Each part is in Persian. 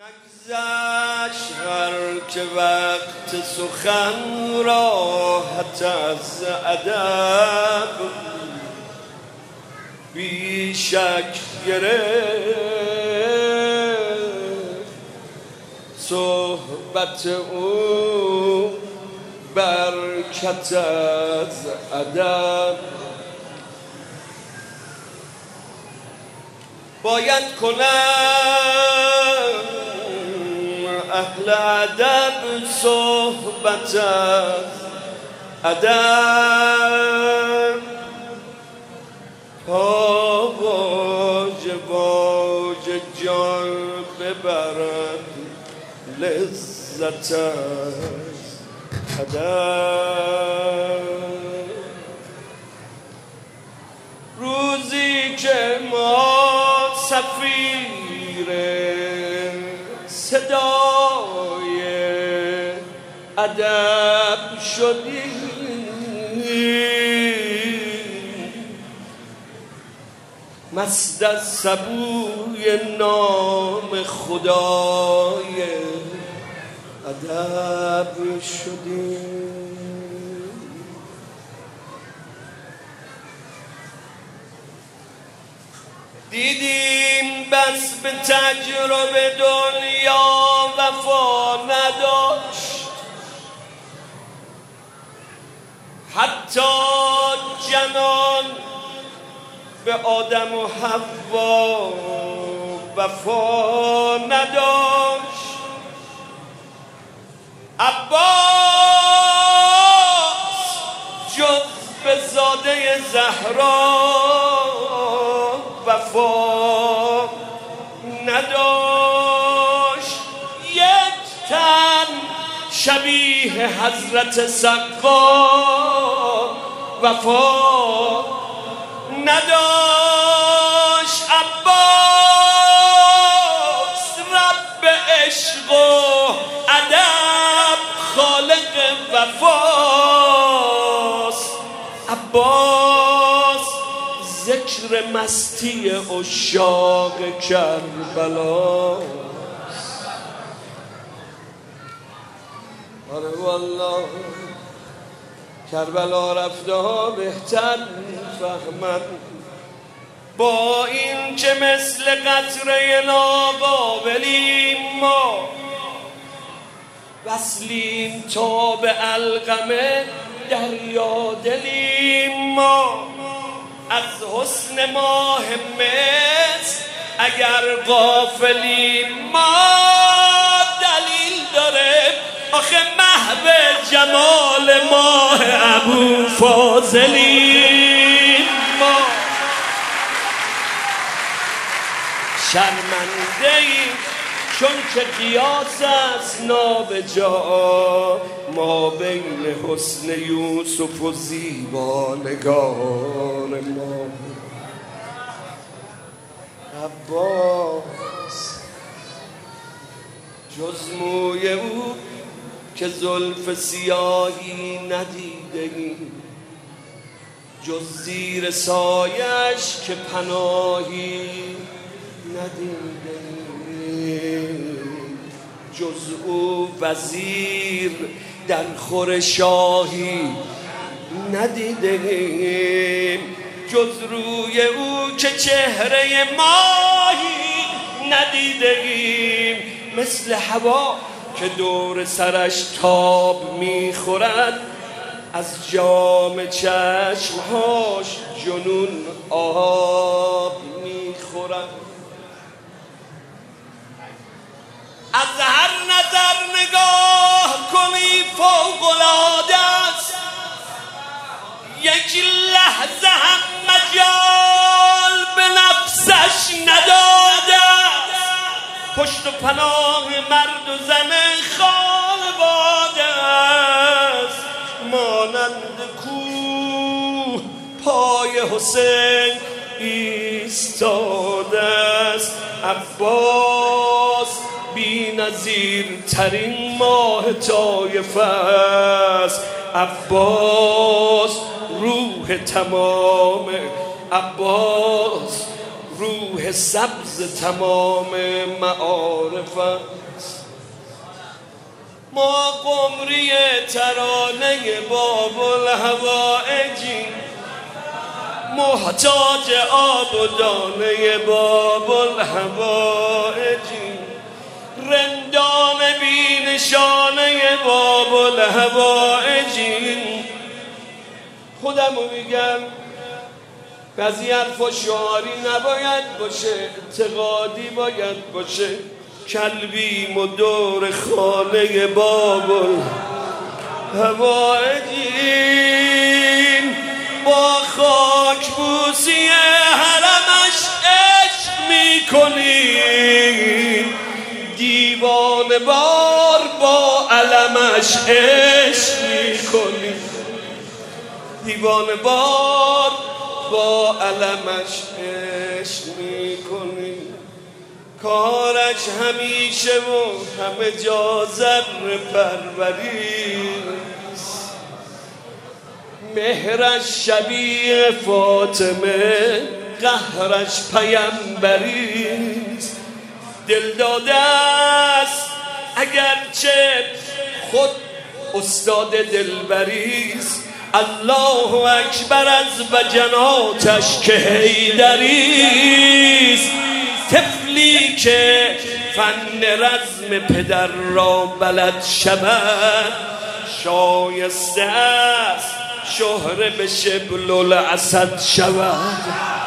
نگذشت هر که وقت سخن راحت از ادب بی شک گرفت صحبت او برکت از ادب باید کنم اهل ادب صحبت از ادب تا باج جان ببرد لذت از ادب روزی که ما سفیر صدای ادب شدیم مست از سبوی نام خدای ادب شدیم دیدیم بس به تجربه دنیا وفا نداشت حتی جنان به آدم و حوا وفا نداشت عباس جز به زاده زهرا وفا نداشت یک تن شبیه حضرت سقا وفا نداشت عباس رب عشق و ادب خالق وفاست عباس ذکر مستی عشاق کربلاست آره والله کربلا رفته ها بهتر فهمن با این که مثل قطره ناقابلیم ما وصلیم تا به علقمه دریا دلیم ما از حسن ماه مصر اگر غافلیم ما دلیل داره آخه محو جمال ماه ابو فاضلیم ما شرمنده ایم چون که قیاس است نابجا ما بین حسن یوسف و زیبانگار ما عباس جز موی او که زلف سیاهی ندیدیم جز زیر سایش که پناهی ندیدیم جز او وزیر در خور شاهی ندیدیم جز روی او که چهره ماهی ندیدیم مثل هوا که دور سرش تاب میخورد از جام چشمهاش جنون آب میخورد از هر نظر نگاه کنی فوق‌العاده است یک لحظه هم مجال به نفسش نداده پشت و پناه مرد و زن خانواده است مانند کوه پای حسین ایستاده است عباس بی نظیر ترین ماه طایف است عباس روح تمام عباس روح سبز ز تمام معارف است. ما قمری ترانه باب الهوائجیم، محتاج آب و دانه باب الهوائجیم، رندان بی نشانه باب الهوائجیم. خودمو میگم بعضی حرفا شعاری نباید باشه، اعتقادی باید باشه. کلبیم و دور خانه باب الهوائجیم، با خاک بوسی حرمش عشق میکنیم، دیوانه بار با علمش عشق میکنیم، دیوانه بار با علمش عشق میکنیم. کارش همیشه و همه جا ذره پروریست، مهرش شبیه فاطمه، قهرش پیمبریست. دل داده است اگرچه خود استاد دلبریست، الله اکبر از بجناتش که حیدریست. طفلی که فن رزم پدر را بلد شود، شایسته است شهره به شبل الاسد شود.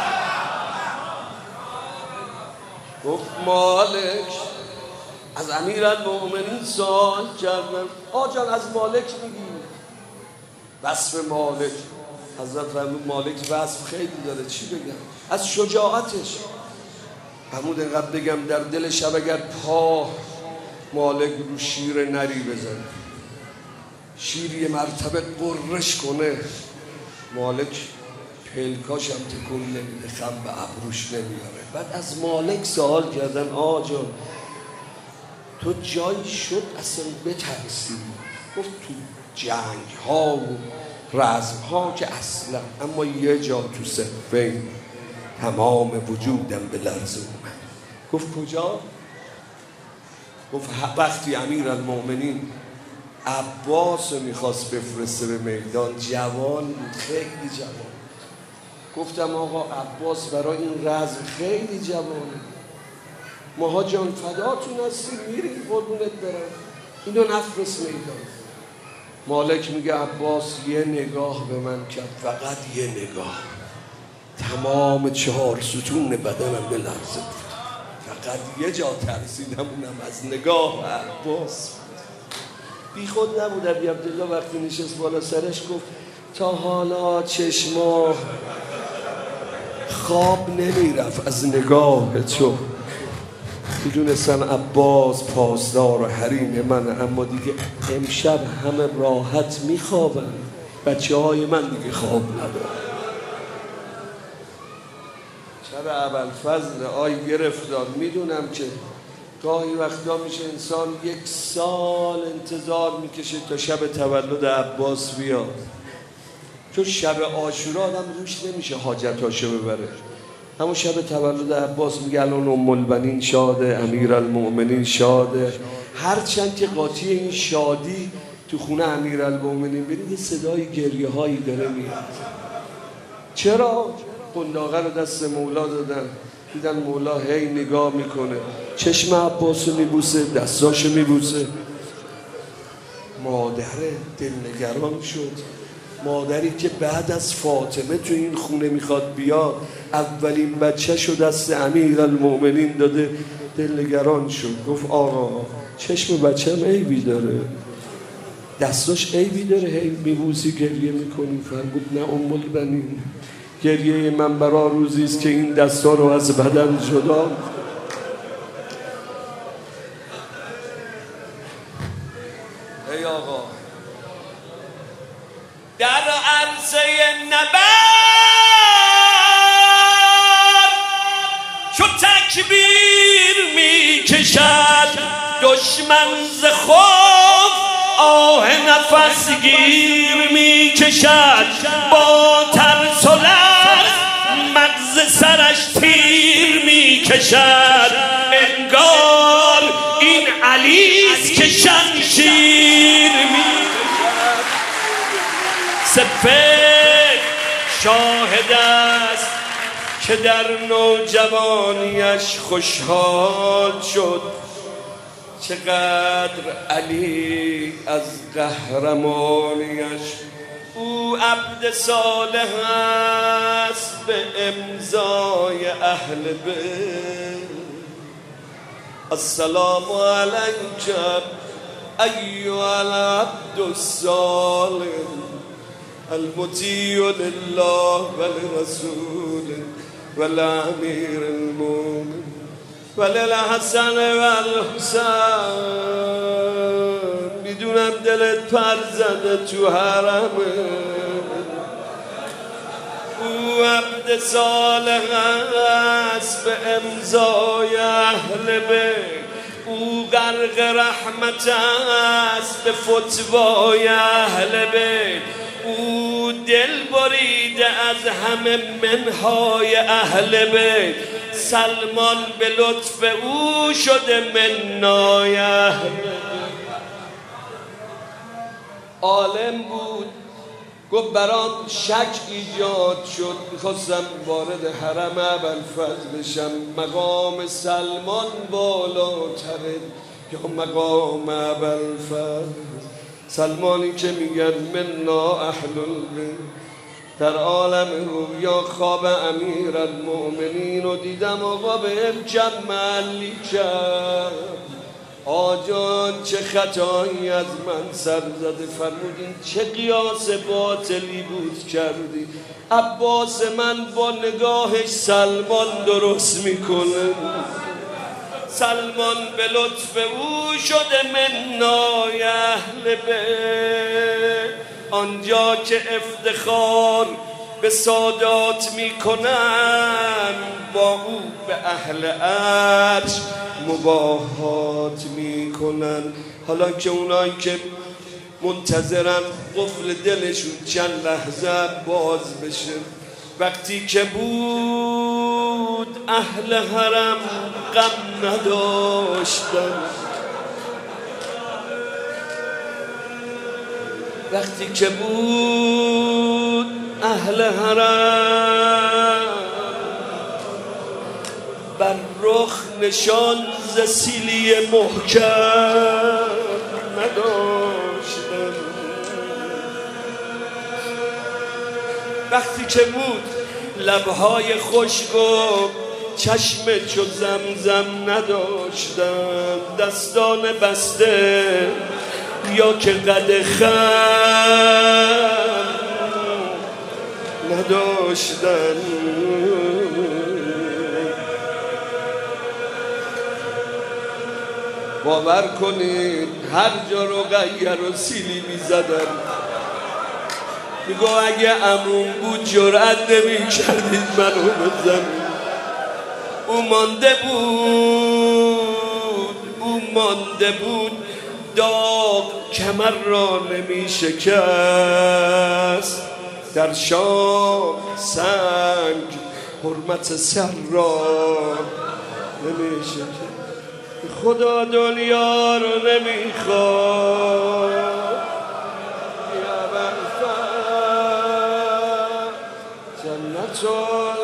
گفت مالک از امیرالمؤمنین سوال کردن، آجان از مالک میگی؟ وصف مالک حضرت فرمود مالک وصف خیلی داره، چی بگم؟ از شجاعتش فرمود اینقدر بگم در دل شب اگر پا مالک رو شیر نری بزنه، شیر یه مرتبه قررش کنه، مالک پلکاش هم تکون نمیده، خم به ابروش نمیاره. بعد از مالک سوال کردن آجان تو جایی شد اصلا بترسی؟ گفت تو جنگ ها و رزم ها که اصلا، اما یه جا تو صفین تمام وجودم به لرزه اومد. گفت کجا؟ گفت وقتی امیرالمؤمنین عباس رو میخواست بفرسته به میدان، جوان بود، خیلی جوان. گفتم آقا عباس برای این رزم خیلی جوانه، ماها جان فداتون هستیم، میریم قربونت برم، اینو نفرست میدان. مالک میگه عباس یه نگاه به من کرد، فقط یه نگاه، تمام 4 ستون بدنم به لرزه بود، فقط یه جا ترسیدم، اونم از نگاه عباس. بی خود نبود ابی عبدالله وقتی نشست بالا سرش گفت تا حالا چشما خواب نمیرفت از نگاه تو، میدونستم عباس پاسدار و حریم من، اما دیگه امشب همه راحت میخوابن، بچه های من دیگه خواب ندارن. شب ابوالفضل آی گرفتار، میدونم که گاهی وقتا میشه انسان 1 سال انتظار میکشه تا شب تولد عباس بیاد، چون شب عاشورا آدم روش نمیشه حاجتاشو ببره، اما شب تولد عباس میگه الان ام البنین شاده، امیرالمؤمنین شاده. هرچند که قاطی این شادی تو خونه امیرالمؤمنین برید یه صدای گریه هایی داره میاد. چرا؟ قنداقه رو دست مولا دادن، دیدن مولا هی نگاه میکنه، چشم عباس رو میبوسه، دستاشو میبوسه. مادره دلنگران شد، مادری که بعد از فاطمه تو این خونه میخواد بیاد، اولین بچه‌شو دست امیرالمؤمنین داده، دلنگران شد. گفت آقا چشم بچه‌م عیبی داره، دستاش عیبی داره، هی میبوسی گریه میکنی؟ فرمود نه ام البنین، گریه من برا روزی است که این دستا رو از بدن جدا. ای آقا در عرصه نبرد چو تکبیر می کشد دشمن ز خوف، آه نفس گیر می کشد با ترس و لرز، مغز سرش تیر می کشد انگار این علیست که شمشیر میکشد. سپهر شاهد است که در نوجوانیش خوشحال شد. چقدر علی از قهرمانیش. او عبد صالح است به امضای اهل بیت. السلام علیک ایها العبد الصالح المطیع لله ولرسوله ولامیر المؤمنین وللحسن والحسین. میدونم دلت پر زده تو حرمه. او عبد صالح است به امضای اهل بیت. او غرق رحمت است به فتوای اهل بیت. او دل بریده از همه منهای اهل بیت. سلمان به لطف او شده منای اهل بیت. عالم بود، گفت برام شک ایجاد شد، میخواستم وارد حرم ابوالفضل بشم. مقام سلمان بالاتره یا مقام ابوالفضل؟ سلمانی که میگن منا اهل البیت. در عالم رویا خواب امیر المؤمنین رو دیدم، آقا بهم جمعلی کرد. آجان چه خطایی از من سر زده، فرمودین چه قیاس باطلی بود کردی. عباس من با نگاهش سلمان درست میکنه. سلمان به لطف او شده منای اهل بیت. آنجا که افتخار به سادات میکنن، با او به اهل عرش مباهات میکنن. حالا که اونایی که منتظرن قفل دلشون چند لحظه باز بشه. وقتی که بود اهل حرم غم نداشتن. وقتی که بود اهل حرم بر رخ نشان ز سیلی محکم نداشتن. وقتی که بود لبهای خشک و چشم چو زمزم نداشتن. دستان بسته یا که قد خم نداشتن. باور کنید هر جا رو غیر و سیلی می زدن. میگو اگه عموم بود جرأت نمی کردید منو بزنید. او مانده بود داغ کمر را نمی شکست. در شام سنگ حرمت سر را نمی شکست. خدا دنیا رو نمی خواد. یا ابوالفضل جنت